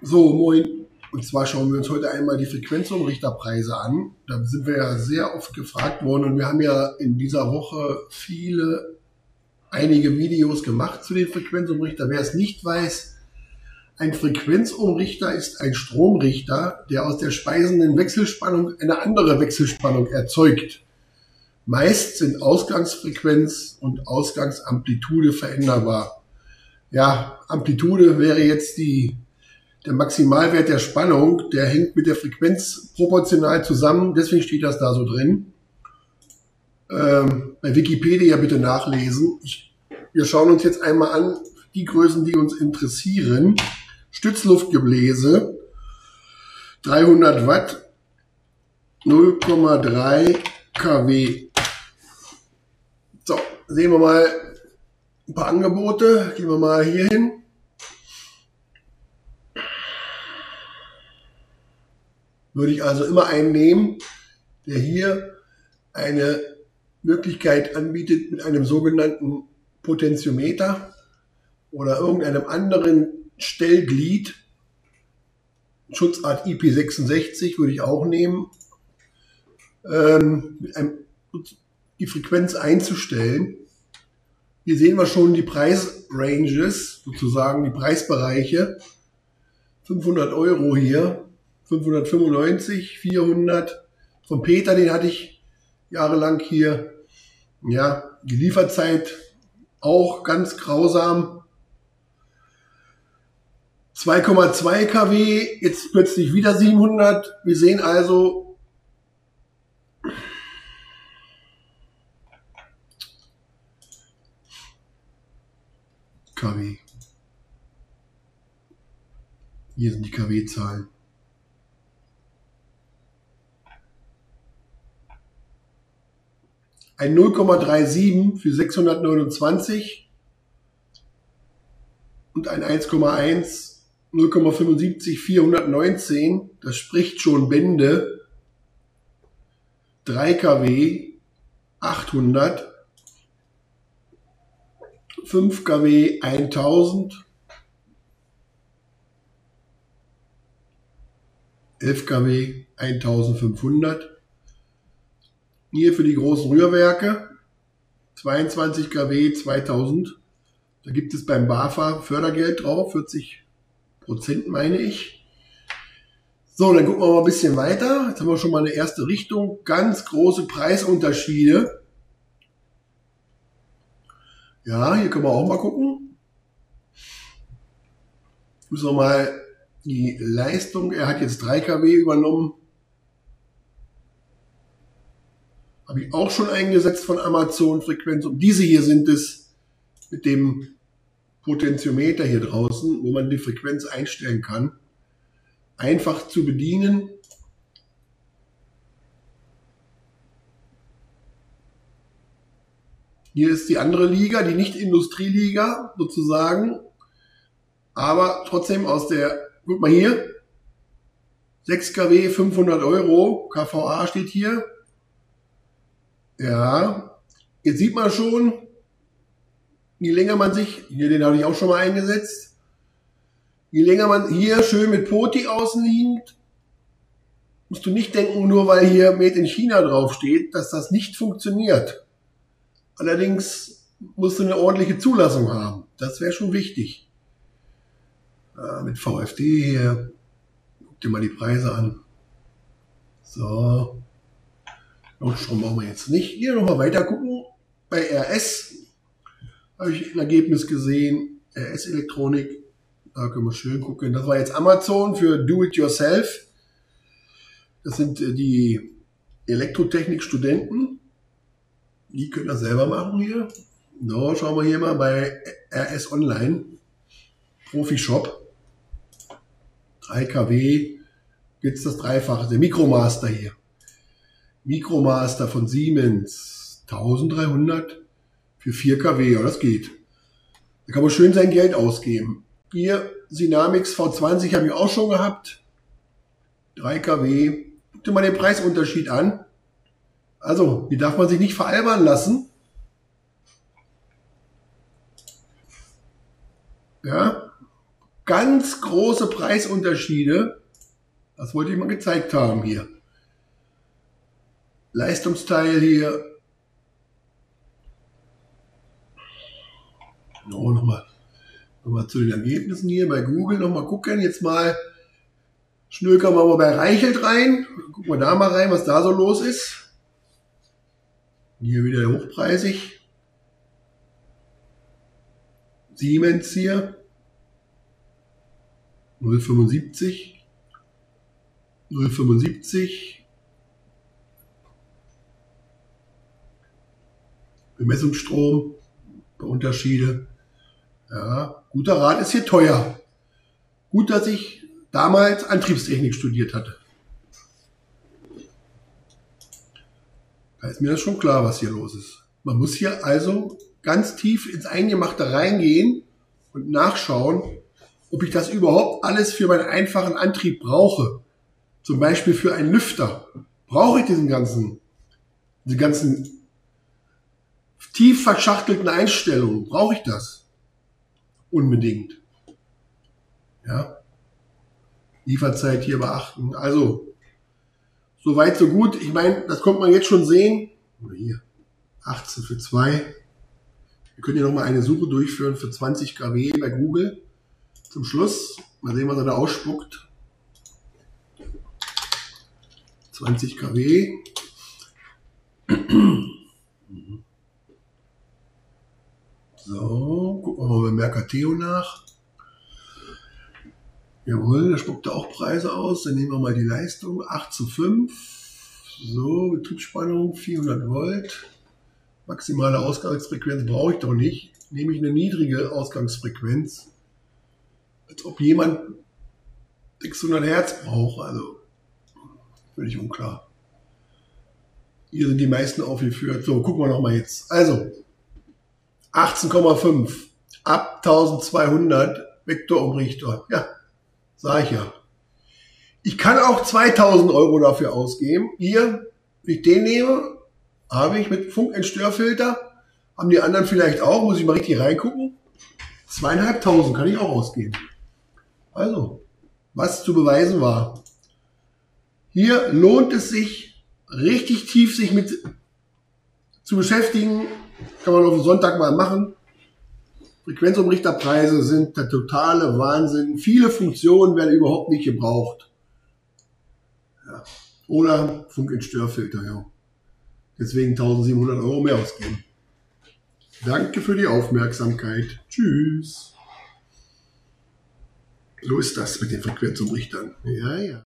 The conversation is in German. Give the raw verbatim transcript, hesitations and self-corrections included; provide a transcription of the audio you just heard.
So, moin. Und zwar schauen wir uns heute einmal die Frequenzumrichterpreise an. Da sind wir ja sehr oft gefragt worden und wir haben ja in dieser Woche viele, einige Videos gemacht zu den Frequenzumrichter. Wer es nicht weiß, ein Frequenzumrichter ist ein Stromrichter, der aus der speisenden Wechselspannung eine andere Wechselspannung erzeugt. Meist sind Ausgangsfrequenz und Ausgangsamplitude veränderbar. Ja, Amplitude wäre jetzt die Der Maximalwert der Spannung, der hängt mit der Frequenz proportional zusammen, deswegen steht das da so drin. Ähm, bei Wikipedia bitte nachlesen. Ich, wir schauen uns jetzt einmal an, die Größen, die uns interessieren. Stützluftgebläse, dreihundert Watt, null Komma drei Kilowatt. So, sehen wir mal ein paar Angebote. Gehen wir mal hier hin. Würde ich also immer einen nehmen, der hier eine Möglichkeit anbietet mit einem sogenannten Potentiometer oder irgendeinem anderen Stellglied. Schutzart I P sechsundsechzig würde ich auch nehmen, ähm, mit einem, die Frequenz einzustellen. Hier sehen wir schon die Preisranges, sozusagen die Preisbereiche. fünfhundert Euro hier. fünfhundertfünfundneunzig, vierhundert. Von Peter, den hatte ich jahrelang hier. Ja, die Lieferzeit auch ganz grausam. zwei Komma zwei Kilowatt, jetzt plötzlich wieder siebenhundert. Wir sehen also, Kilowatt. Hier sind die Kilowatt-Zahlen. Ein null Komma siebenunddreißig für sechshundertneunundzwanzig und ein eins Komma eins, null Komma fünfundsiebzig, vierhundertneunzehn. Das spricht schon Bände. drei Kilowatt, achthundert. fünf Kilowatt, eintausend. elf Kilowatt, eintausendfünfhundert. Hier für die großen Rührwerke, zweiundzwanzig Kilowatt, zweitausend. Da gibt es beim BAFA Fördergeld drauf, vierzig Prozent meine ich. So, dann gucken wir mal ein bisschen weiter. Jetzt haben wir schon mal eine erste Richtung. Ganz große Preisunterschiede. Ja, hier können wir auch mal gucken. Müssen wir mal die Leistung, er hat jetzt drei Kilowatt übernommen. Habe ich auch schon eingesetzt von Amazon Frequenz. Und diese hier sind es mit dem Potentiometer hier draußen, wo man die Frequenz einstellen kann. Einfach zu bedienen. Hier ist die andere Liga, die Nicht-Industrieliga sozusagen. Aber trotzdem aus der, guck mal hier, sechs Kilowatt, fünfhundert Euro, K V A steht hier. Ja, jetzt sieht man schon, je länger man sich, hier den habe ich auch schon mal eingesetzt, je länger man hier schön mit Poti außen liegt, musst du nicht denken, nur weil hier Made in China draufsteht, dass das nicht funktioniert. Allerdings musst du eine ordentliche Zulassung haben, das wäre schon wichtig. Ja, mit V F D hier, guck dir mal die Preise an. So. Notstrom brauchen wir jetzt nicht. Hier nochmal weiter gucken. Bei R S habe ich ein Ergebnis gesehen. R S Elektronik. Da können wir schön gucken. Das war jetzt Amazon für Do-It-Yourself. Das sind die Elektrotechnik-Studenten. Die können das selber machen hier. So, schauen wir hier mal bei R S Online. Profi-Shop. drei Kilowatt. Jetzt das Dreifache. Der Micromaster hier. Micromaster von Siemens, eintausenddreihundert für vier Kilowatt, ja das geht. Da kann man schön sein Geld ausgeben. Hier, Sinamix V zwanzig habe ich auch schon gehabt, drei Kilowatt. Guck dir mal den Preisunterschied an. Also, hier darf man sich nicht veralbern lassen. Ja, ganz große Preisunterschiede. Das wollte ich mal gezeigt haben hier. Leistungsteil hier. Oh, nochmal noch mal zu den Ergebnissen hier bei Google. Nochmal gucken. Jetzt mal schnökern wir mal bei Reichelt rein. Gucken wir da mal rein, was da so los ist. Hier wieder hochpreisig. Siemens hier. null Komma fünfundsiebzig. null Komma fünfundsiebzig. Bemessungsstrom, Unterschiede. Ja, guter Rat ist hier teuer. Gut, dass ich damals Antriebstechnik studiert hatte. Da ist mir das schon klar, was hier los ist. Man muss hier also ganz tief ins Eingemachte reingehen und nachschauen, ob ich das überhaupt alles für meinen einfachen Antrieb brauche. Zum Beispiel für einen Lüfter. Brauche ich diesen ganzen, diese ganzen tief verschachtelten Einstellungen? Brauche ich das? Unbedingt. Ja. Lieferzeit hier beachten. Also, so weit, so gut. Ich meine, das konnte man jetzt schon sehen. Hier, achtzehn für zwei. Wir können hier nochmal eine Suche durchführen für zwanzig Kilowatt bei Google. Zum Schluss. Mal sehen, was er da ausspuckt. zwanzig Kilowatt. So, gucken wir mal bei Mercateo nach. Jawohl, da spuckt er auch Preise aus. Dann nehmen wir mal die Leistung. acht zu fünf. So, Betriebsspannung vierhundert Volt. Maximale Ausgangsfrequenz brauche ich doch nicht. Nehme ich eine niedrige Ausgangsfrequenz. Als ob jemand sechshundert Hertz braucht. Also, völlig unklar. Hier sind die meisten aufgeführt. So, gucken wir nochmal jetzt. Also, achtzehn Komma fünf. Ab eintausendzweihundert Vektorumrichter. Ja, sage ich ja. Ich kann auch zweitausend Euro dafür ausgeben. Hier, wenn ich den nehme, habe ich mit Funkentstörfilter. Haben die anderen vielleicht auch, muss ich mal richtig reingucken. Zweieinhalbtausend kann ich auch ausgeben. Also, was zu beweisen war. Hier lohnt es sich, richtig tief sich mit zu beschäftigen. Kann man auf den Sonntag mal machen. Frequenzumrichterpreise sind der totale Wahnsinn. Viele Funktionen werden überhaupt nicht gebraucht. Ja. Oder Funkentstörfilter, ja. Deswegen eintausendsiebenhundert Euro mehr ausgeben. Danke für die Aufmerksamkeit. Tschüss. So ist das mit den Frequenzumrichtern. Ja, ja.